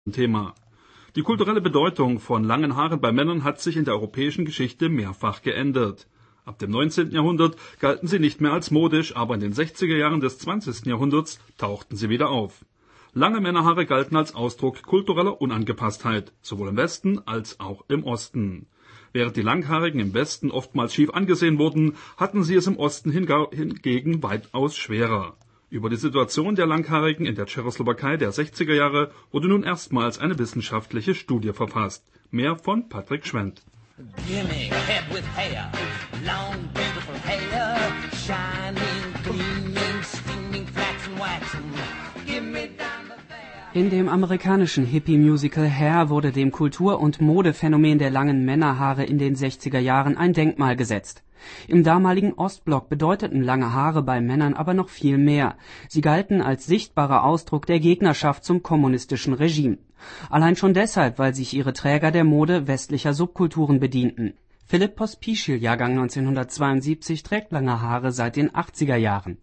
Thema. Die kulturelle Bedeutung von langen Haaren bei Männern hat sich in der europäischen Geschichte mehrfach geändert. Ab dem 19. Jahrhundert galten sie nicht mehr als modisch, aber in den 60er Jahren des 20. Jahrhunderts tauchten sie wieder auf. Lange Männerhaare galten als Ausdruck kultureller Unangepasstheit, sowohl im Westen als auch im Osten. Während die Langhaarigen im Westen oftmals schief angesehen wurden, hatten sie es im Osten hingegen weitaus schwerer. Über die Situation der Langhaarigen in der Tschechoslowakei der 60er Jahre wurde nun erstmals eine wissenschaftliche Studie verfasst. Mehr von Patrick Schwendt. Gimme a head with hair, long beautiful hair, shining, gleaming, steaming, flaxen, waxen. Gimme down the fair. In dem amerikanischen Hippie-Musical Hair wurde dem Kultur- und Modephänomen der langen Männerhaare in den 60er Jahren ein Denkmal gesetzt. Im damaligen Ostblock bedeuteten lange Haare bei Männern aber noch viel mehr. Sie galten als sichtbarer Ausdruck der Gegnerschaft zum kommunistischen Regime. Allein schon deshalb, weil sich ihre Träger der Mode westlicher Subkulturen bedienten. Filip Pospíšil, Jahrgang 1972, trägt lange Haare seit den 80er Jahren.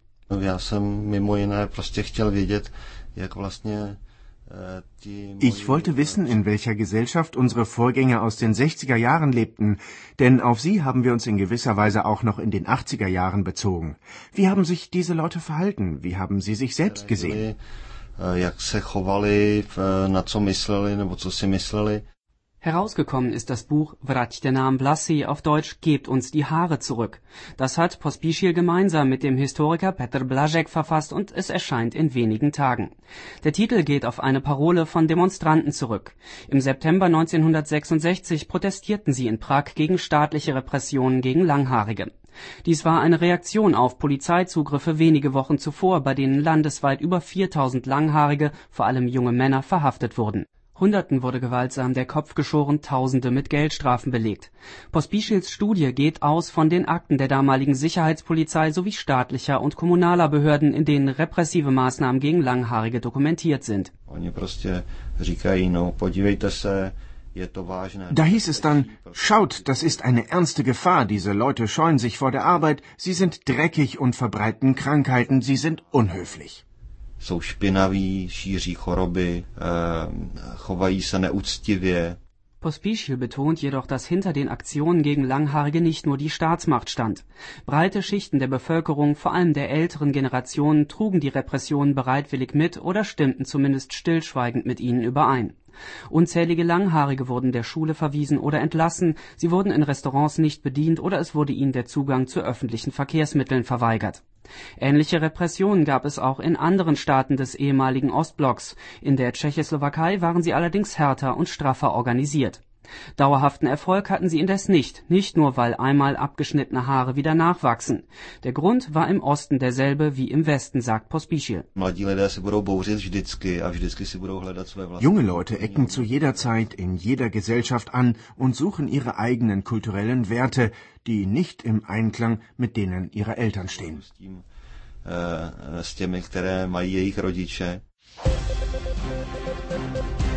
Ich wollte wissen, in welcher Gesellschaft unsere Vorgänger aus den 60er Jahren lebten, denn auf sie haben wir uns in gewisser Weise auch noch in den 80er Jahren bezogen. Wie haben sich diese Leute verhalten? Wie haben sie sich selbst gesehen? Herausgekommen ist das Buch Vraťte nám vlasy, auf Deutsch Gebt uns die Haare zurück. Das hat Pospíšil gemeinsam mit dem Historiker Petr Blažek verfasst und es erscheint in wenigen Tagen. Der Titel geht auf eine Parole von Demonstranten zurück. Im September 1966 protestierten sie in Prag gegen staatliche Repressionen gegen Langhaarige. Dies war eine Reaktion auf Polizeizugriffe wenige Wochen zuvor, bei denen landesweit über 4000 Langhaarige, vor allem junge Männer, verhaftet wurden. Hunderten wurde gewaltsam der Kopf geschoren, Tausende mit Geldstrafen belegt. Pospíšils Studie geht aus von den Akten der damaligen Sicherheitspolizei sowie staatlicher und kommunaler Behörden, in denen repressive Maßnahmen gegen Langhaarige dokumentiert sind. Da hieß es dann, schaut, das ist eine ernste Gefahr, diese Leute scheuen sich vor der Arbeit, sie sind dreckig und verbreiten Krankheiten, sie sind unhöflich. Jsou špinaví, šíří choroby, chovají se neúctivě. Pospíšil betont jedoch, dass hinter den Aktionen gegen Langhaarige nicht nur die Staatsmacht stand. Breite Schichten der Bevölkerung, vor allem der älteren Generationen, trugen die Repressionen bereitwillig mit oder stimmten zumindest stillschweigend mit ihnen überein. Unzählige Langhaarige wurden der Schule verwiesen oder entlassen, sie wurden in Restaurants nicht bedient oder es wurde ihnen der Zugang zu öffentlichen Verkehrsmitteln verweigert. Ähnliche Repressionen gab es auch in anderen Staaten des ehemaligen Ostblocks. In der Tschechoslowakei waren sie allerdings härter und straffer organisiert. Dauerhaften Erfolg hatten sie indes nicht nur weil einmal abgeschnittene Haare wieder nachwachsen. Der Grund war im Osten derselbe wie im Westen, sagt Pospíšil. Junge Leute ecken zu jeder Zeit in jeder Gesellschaft an und suchen ihre eigenen kulturellen Werte, die nicht im Einklang mit denen ihrer Eltern stehen. S těmi, které mají jejich rodiče.